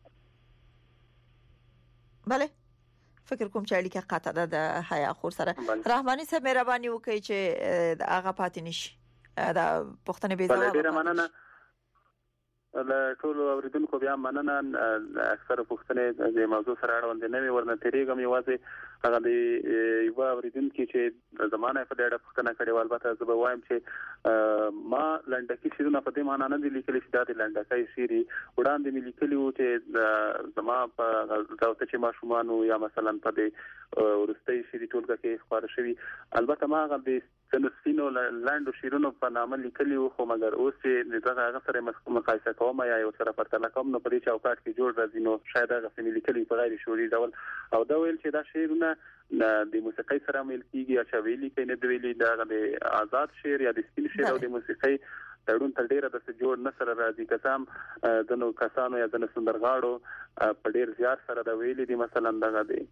بله فکر کوم چې اړیکه قطع ده د حیا خور سره رحماني صاحب مهرباني وکړئ چې هغه پاتې نشي دا پښتنه به ځواب ډیره مننه له ټول اوریدونکو بیا مننه اکثر پښتنه د موضوع سره اړوند نه وي ورنه تیریږم یوازې هغه د یو اوریدونکو چې زمانه په ډېر پښتنه کړي والبته زه به وایم چې ما لنډکی شیرونه په دې معنی نه دي لیکلي چې دا د لنډکای شیری وړاندې مې لیکلي و چې زما په غلطه چې ماشومان یا مثلا په دې ورستۍ شیری ټولګه کې خبر شوی البته ما غل د سنسینو لاندو شیرونو په نامه لیکلي و خو مګر اوس چې دغه هغه سره مقایسه کوم یا یو سره پرتله کوم نو په دې چوکاټ کې جوړ راځي نو شاید هغه سمې لیکلي په غیر شعوري ډول او دا ویل چې دا شیرونه د موسیقۍ سره مل کیږي یا چې ویلي کې نه دی ویلي دا د آزاد شعر یا د سپین شعر او د موسیقۍ تړون تر ډیره د جوړ نه سره راځي کسام د نو کسانو یا د سندرغاړو په ډیر زیات سره دا ویلي دي مثلا دغه دی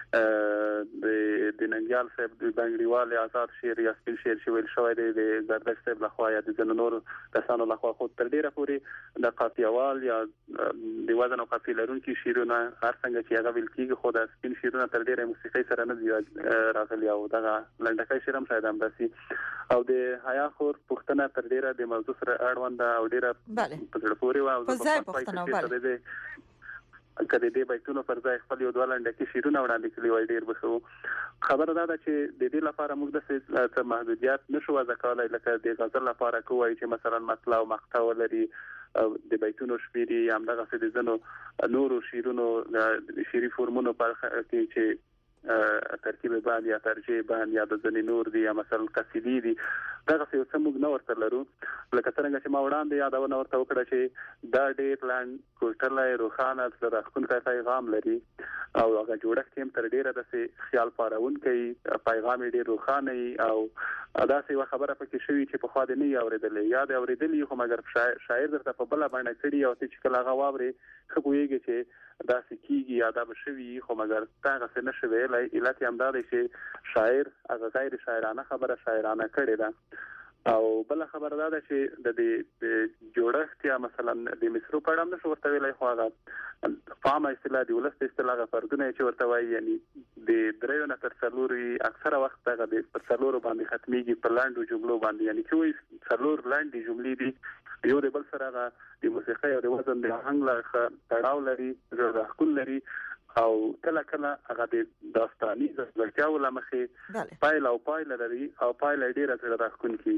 د ننګیال صاحب د بنگړیوال آزاد شعر یا سپین شعر شویل شوی دی د زردشت صاحب لخوا یا د جننور کسانو لخوا خو تر ډیره پورې د قافیهوال یا د وزن او قافیه لرونکي شعرونه هر څنګه چې هغه ویل کیږي خو د سپین شعرونه تر ډیره موسیقۍ سره نه راغلي او دغه لنډکای شعر هم شاید هم داسي او د حیا خور پښتنه تر ډیره د موضوع سره اړوند او ډیره په ډېر پورې او په ځای پښتنه بله کله دې بیتونو پر ځای خپل یو ډول ډکه شیرونه وړاندې کړي وای ډیر بخو خبره ده چې د دې لپاره موږ د څه محدودیت نشو وضع کولای لکه د غزل لپاره کوی چې مثلا مطلع او مقطع ولري د بیتونو شمیري هم دغه څه د زنو نورو شیرونو شیری فورمونو په کې چې ترکیب باندې یا ترجیح باندې یا د ځنې نور دی یا مثلا قصیدې دي دغه څه سم موږ نه ورته لرو لکه څنګه چې ما وړاندې یادونه ورته وکړه چې دا ډېر لاند کوټلای روخانه د راخونکو پیغام لري او هغه جوړښت هم تر ډیره د خیال پارون کوي پیغام ډېر روخانه او دا څه خبره پکې شوی چې په خوا دې نه اوریدلې یا د اوریدلې خو مګر شاعر درته په بل باندې کړي او چې کله هغه واوري خو ویږي چې دا سکیږي یا دا بشوي خو مګر هغه څه نشوي لای علت هم دا دی چې شاعر هغه غیر شاعرانه خبره شاعرانه کړي دا او بل خبره ده چې د جوړښت یا مثلا د مصرو په اړه نشو ورته ویلای خو هغه فهم اصطلاح دی ولست اصطلاح فردونه چې ورته وایي یعنی د دریو نه تر څلوري اکثره وخت هغه د څلورو باندې ختميږي په لاندو جملو باندې یعنی چې څلور لاندې جملې دي یو د بل سره د موسیقۍ او د وزن د آهنګ له تړاو لري ځکه لري او کله کله هغه د داستاني ځلتیاو لمخې پایل او پایل لري او پایل ډیره سره راخونکي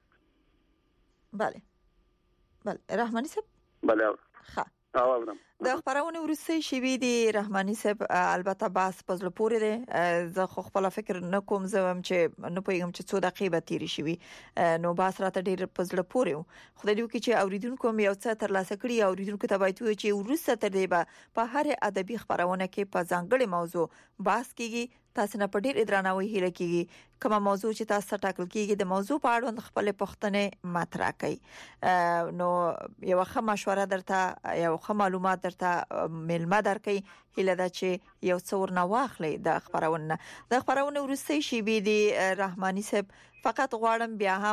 بله رحماني صاحب بله ښه اورم د خبرونه ورسې شوی دی رحماني صاحب البته باس پزله پورې دی زه خو خپل فکر نه کوم زم چې نه پوهیږم چې څو دقیقې به تیری شي نو باس راته ډیر پزله پورې خو د دې کې چې اوریدونکو یو څه تر لاسه کړی اوریدونکو ته وایي چې ورسته تر دی په هر ادبي خبرونه کې په ځانګړي موضوع باس کیږي تاسو نه په ډیر ادرانوي هله کیږي کومه موضوع چې تاسو ټاکل کیږي د موضوع په اړه خپل پښتنه مطرح کړئ نو یو ښه مشوره درته یو ښه معلومات درته ملما درکې هله دا چې یو څور نه واخلې د خبرونه ورسې شي بي دي رحماني صاحب فقط غواړم بیا هم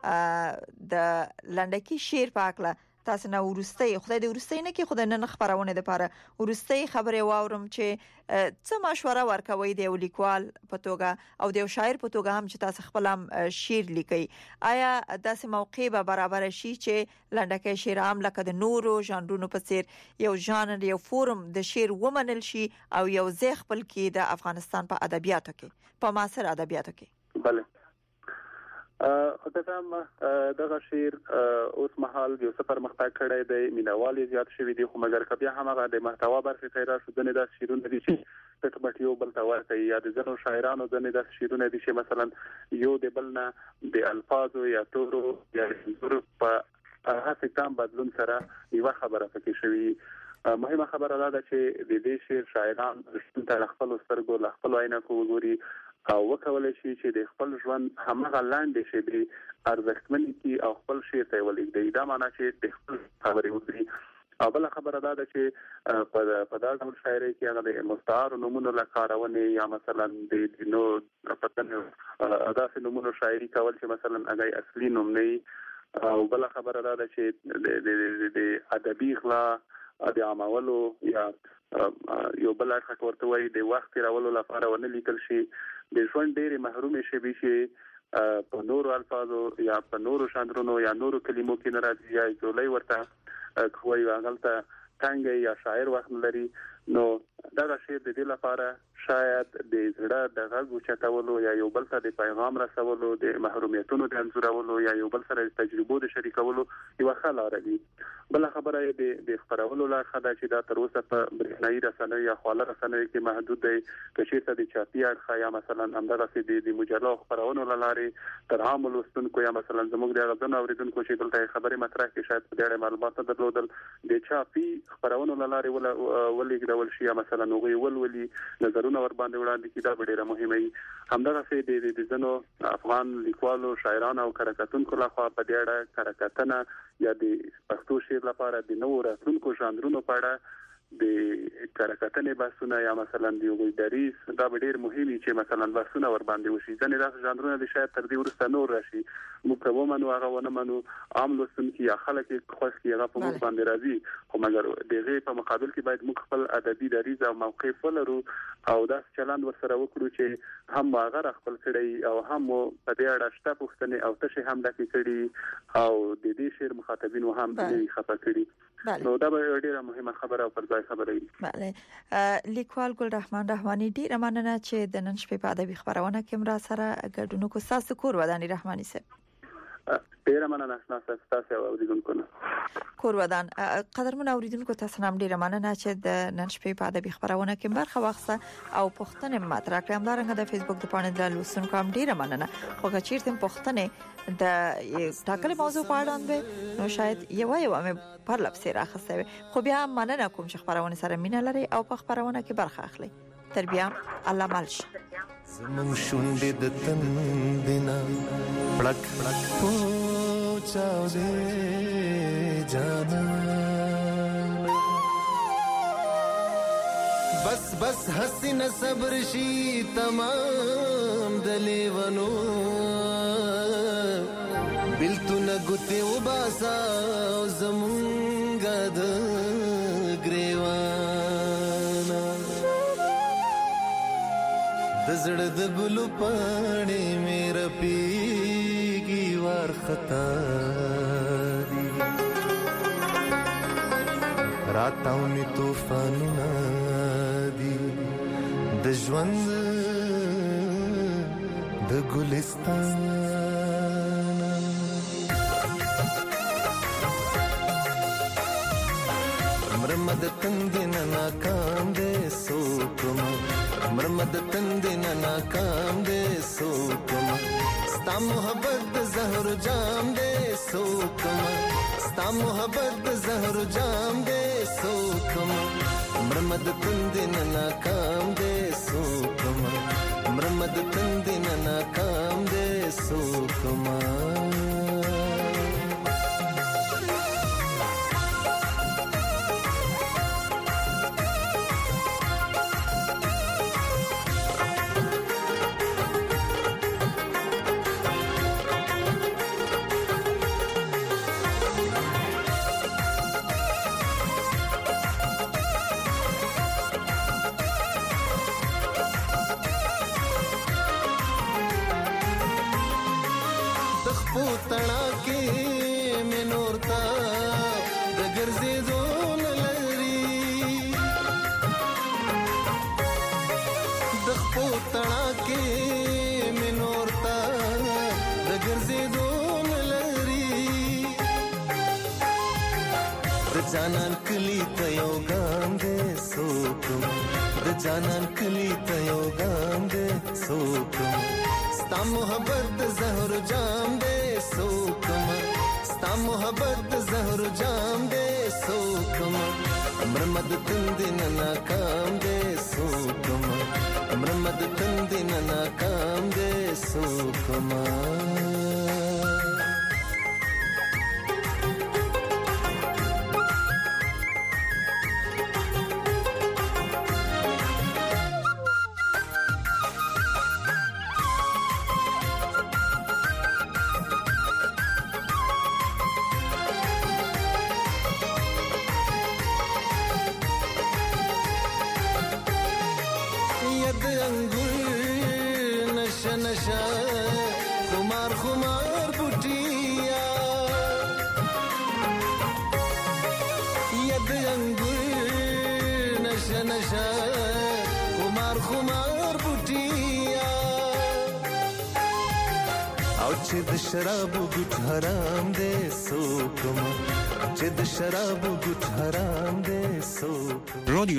د لنډکی شعر پاکله تاسو نه ورستۍ خدای دې ورستۍ نه کې خدای نه خبرونه ده لپاره ورستۍ خبره واورم چې څه مشوره ورکوي د لیکوال په توګه او د شاعر په توګه هم چې تاسو خپل شعر لیکي آیا داسې موقع به برابر شي چې لنډکه شعر عام لکه د نورو ژانرونو په څیر یو ژانر یو فورم د شعر ومنل شي او یو ځای خپل کې د افغانستان په ادبیاتو کې په معاصر ادبیاتو کې بله دغه شعر اوس مهال یو څه پرمختګ کړی دی مینوالي زیات شوی دی خو مګر کبه هم هغه د محتوا برخه خیره شو د نه د شعرونو دي چې تکبټیو بل تاور کوي یا د زنو شاعرانو د نه د شعرونو دي چې مثلا یو د بلنه د الفاظو یا تورو یا په هڅه تام بدلون سره یو خبره پکې شوی مهمه خبره ده چې د دې شعر شاعران د خپل سترګو له خپل عینکو وګوري او وکولای شي چې د خپل ژوند همغه لاندې شي د ارزښتمن کی او خپل شعر ته ولګي دا معنی چې د خپل خبرې وکړي او بل خبره ده چې په دا ډول شاعري کې هغه د مستعار نمونه لکارونه یا مثلا د نو پتن داسې نمونه شاعري کول چې مثلا هغه اصلي نوم نه او بل خبره ده چې د ادبي غلا د عامولو یا یو بل اړخ ورته وایي د وخت راولو لپاره ونه لیکل شي د ژوند ډېری محروم شي په نورو الفاظو یا په نورو شاندرونو یا نورو کلمو کې ناراضي یا ټولې ورته کوي واغلته څنګه یا شاعر وخت لري نو دا شی د دې لپاره شاید د زړه د غږ چتاولو یا یو بل ته د پیغام رسولو د محرومیتونو د انزورولو یا یو بل سره تجربو د شریکولو یو خلاره دي بل خبره د خبرولو لا خدای چې دا تر اوسه په برېښنايي رسنۍ یا خواله رسنۍ کې محدود دی چې څه د چاپی اړخ یا مثلا همدغه د مجلو خبرونو لاره تر عام لوستونکو یا مثلا زموږ د غوښتنو اوریدونکو چې دلته خبره مطرح کې شاید په ډېر معلومات درلودل د چاپی خبرونو لاره ولګول شي یا مثلا نوغي ولولي نظرونه ور باندې وړاندې کیدا ډېره مهمه همدغه د ځنو افغان لیکوالو شاعرانو او کاریکاتونکو لخوا په دې اړه کاریکاتنه یا د پښتو شعر لپاره د نوو راتلونکو ژانرونو په اړه د کاریکاتنې بحثونه یا مثلا د یو دریس دا ډېر مهمه چې مثلا بحثونه ور باندې وشي ځنې دا ژانرونه د شاید تر دې ورسته نور راشي موږ کومه منو هغه ونه منو عام لوستونکي یا خلک خوښ کی هغه په موږ باندې راځي خو مګر دغه په مقابل کې باید موږ خپل ادبي دریز او موقف ولرو او دا چلند ورسره وکړو چې هم هغه خپل کړي او هم په دې اړه شته پوښتنه او تشه هم دکې کړي او د دې شعر مخاطبین هم دې خپه کړي نو دا ډیره مهمه خبره او پرځای خبره ده بله لیکوال ګل رحمان رحماني ډیره مننه چې د نن شپې په ادبي خبرونه کې مر سره ګډون کو ساس کور وداني رحماني صاحب ډیره مننه تاسو اوریدونکو کور ودان قدرمن اوریدونکو تاسو نام ډیره مننه چې د نن شپې په ادبي خبرونه کې برخه واخیسته او پښتنه مطرح کړم دا رنګ د فیسبوک د پاڼې د لوستونکو هم ډیره مننه خو که چیرته پښتنه د ټاکل موضوع په اړه اند نو شاید یو مې پر لپسې راخسته خو بیا مننه کوم چې خبرونه سره مینه لري او په خبرونه کې برخه اخلي تر بیا الله مالش زمون شونډې د تندنا پړک پړک پوچاو دې جانا بس بس حسین صبر شي تمام دلیونو بلتونه ګوتې وباسا زمونږ د ګریوانا دزړه د ګلو پاڼې مې رپیږي وارخطا دي راتاونې طوفانونه دي د ژوند د ګلستان مرمد تندنا ناکام دې سوکم مرمد تندنا ناکام دې سوکم ستا محبت د زهر جام دې سوکم ستا محبت د زهر جام دې سوکم مرمد تندنا ناکام دې سوکم مرمد تندنا ناکام دې سوکم جانان کلی ته یو ګام دې سوکم د جانان کلی ته یو ګام دې سوکم ستا محبت د زهر جام دې سوکم ستا محبت زهر جام دے سوکما مرمد تندن ناکام دے سوکما مرمد تندن ناکام دے سوکما چې د شراب ګټ حرام دې سوکما چې د شراب ګټ حرام دې سوکما